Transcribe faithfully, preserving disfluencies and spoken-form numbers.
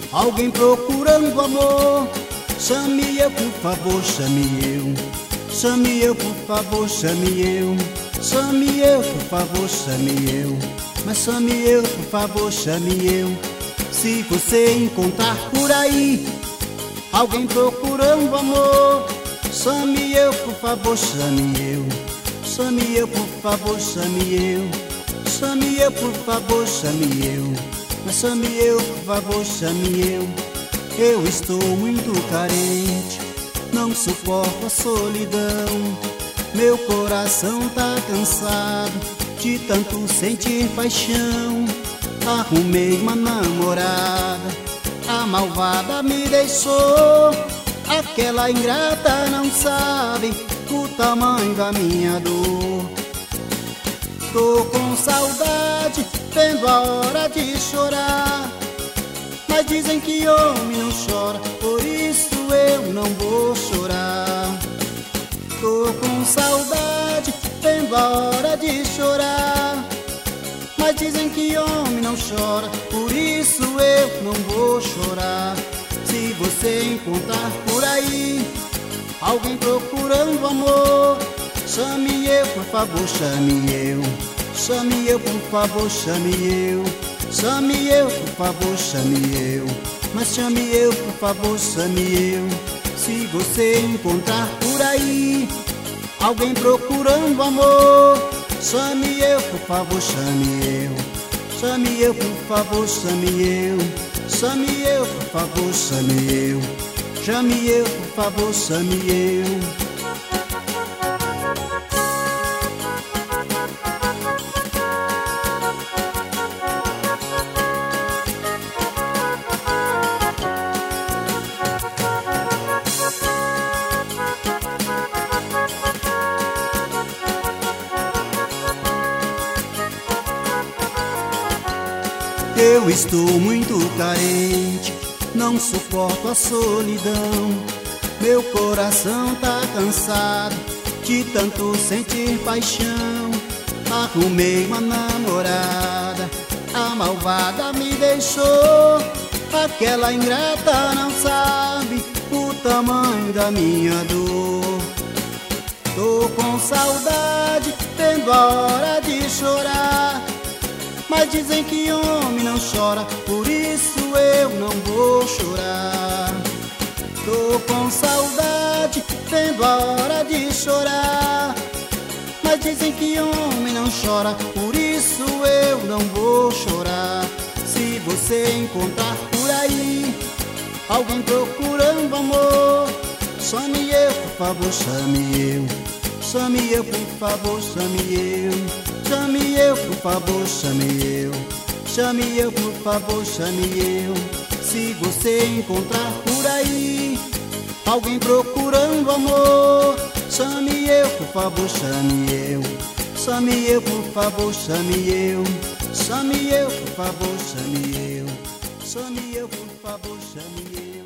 Alguém procurando amor, chame eu, por favor, chame eu. Chame eu, por favor, chame eu. Chame eu, por favor, chame eu. Mas chame eu, por favor, chame eu. Se você encontrar por aí alguém procurando amor, chame eu, por favor, chame eu. Chame eu, por favor, chame eu. Chame eu, por favor, chame eu. Mas chame eu, por favor, chame eu. Eu estou muito carente, não suporto a solidão. Meu coração tá cansado de tanto sentir paixão. Arrumei uma namorada, a malvada me deixou. Aquela ingrata não sabe o tamanho da minha dor. Tô com saudade, vendo a hora de chorar. Mas dizem que homem não chora, por isso eu não vou chorar. Tô com saudade, vendo a hora de chorar. Mas dizem que homem não chora, por isso eu não vou chorar. Se você encontrar por aí alguém procurando amor, chame eu, por favor, chame eu. Chame eu, por favor, chame eu. Chame eu, por favor, chame eu. Mas chame eu, por favor, chame eu. Se você encontrar por aí alguém procurando amor, chame eu, por favor, chame eu. Chame eu, por favor, chame eu. Chame eu, por favor, chame eu. Chame eu, por favor, chame eu. Eu estou muito carente, não suporto a solidão. Meu coração tá cansado de tanto sentir paixão. Arrumei uma namorada, a malvada me deixou. Aquela ingrata não sabe o tamanho da minha dor. Tô com saudade, tendo a hora de chorar. Mas dizem que homem não chora, por isso eu não vou chorar. Tô com saudade, tendo a hora de chorar. Mas dizem que homem não chora, por isso eu não vou chorar. Se você encontrar por aí alguém procurando amor, chame eu, por favor, chame eu. Chame eu, por favor, chame eu. Chame eu, por favor, chame eu. Chame eu, por favor, chame eu. Se você encontrar por aí alguém procurando amor, chame eu, por favor, chame eu. Chame eu, por favor, chame eu. Chame eu, por favor, chame eu. Chame eu, por favor, chame eu.